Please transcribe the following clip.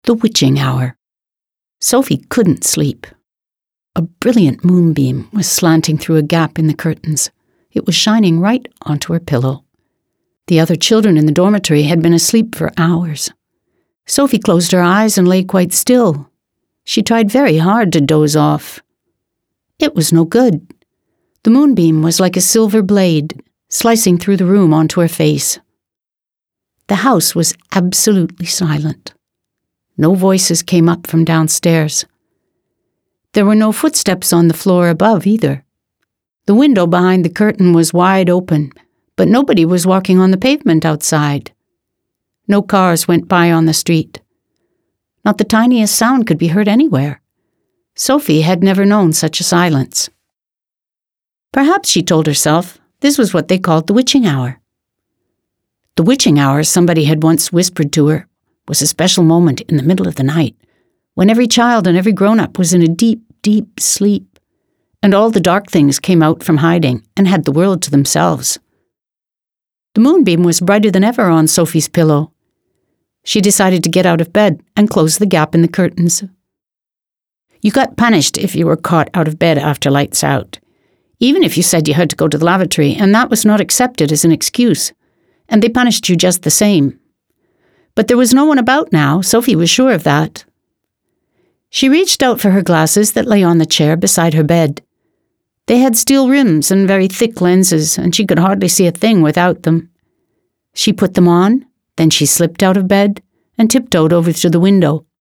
The witching hour. Sophie couldn't sleep. A brilliant moonbeam was slanting through a gap in the curtains. It was shining right onto her pillow. The other children in the dormitory had been asleep for hours. Sophie closed her eyes and lay quite still. She tried very hard to doze off. It was no good. The moonbeam was like a silver blade, slicing through the room onto her face. The house was absolutely silent. No voices came up from downstairs. There were no footsteps on the floor above either. The window behind the curtain was wide open, but nobody was walking on the pavement outside. No cars went by on the street. Not the tiniest sound could be heard anywhere. Sophie had never known such a silence. Perhaps, she told herself, this was what they called the witching hour. The witching hour, somebody had once whispered to her, was a special moment in the middle of the night, when every child and every grown-up was in a deep, deep sleep, and all the dark things came out from hiding and had the world to themselves. The moonbeam was brighter than ever on Sophie's pillow. She decided to get out of bed and close the gap in the curtains. You got punished if you were caught out of bed after lights out, even if you said you had to go to the lavatory, and that was not accepted as an excuse, and they punished you just the same. But there was no one about now, Sophie was sure of that. She reached out for her glasses that lay on the chair beside her bed. They had steel rims and very thick lenses, and she could hardly see a thing without them. She put them on, then she slipped out of bed and tiptoed over to the window.